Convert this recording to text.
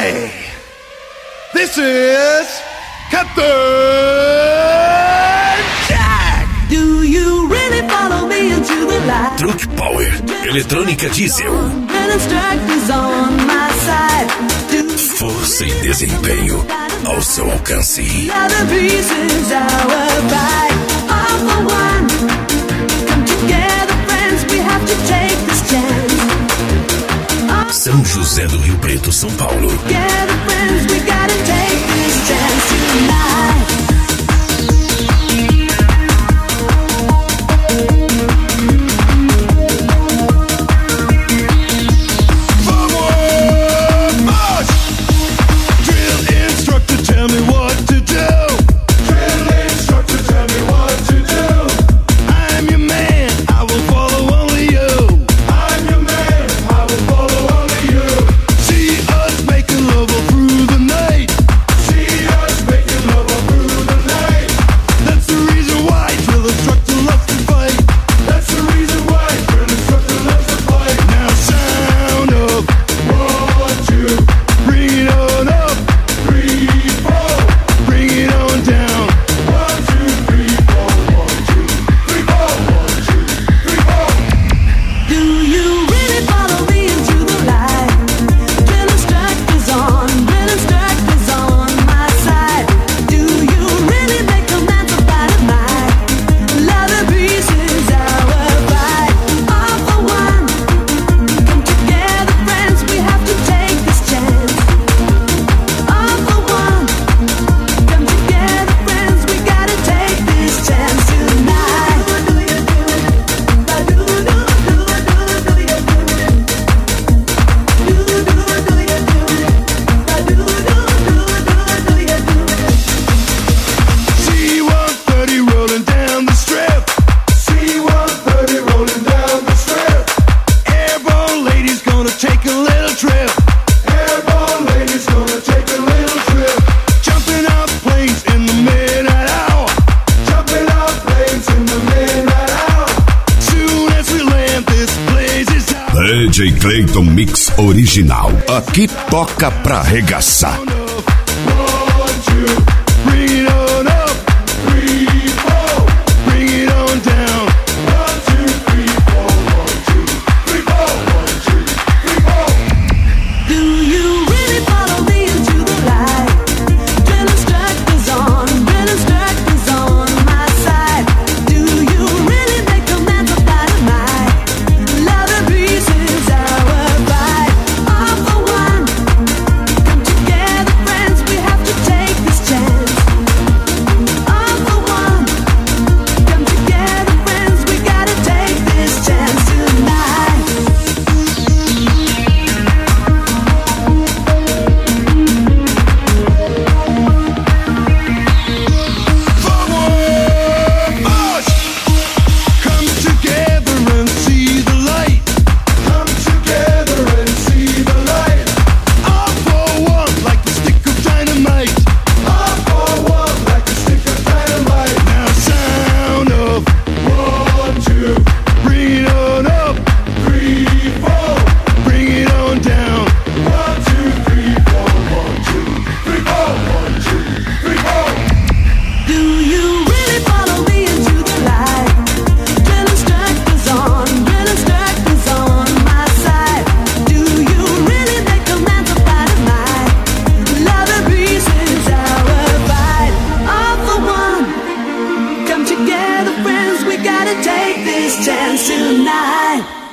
Hi, this is Captain Jack. Do you really follow me into the light? Truck Power, eletrônica diesel. Força e desempenho ao seu alcance. São José do Rio Preto, São Paulo. DJ Clayton Mix Original. Aqui toca pra arregaçar. Together, friends, we gotta take this chance tonight.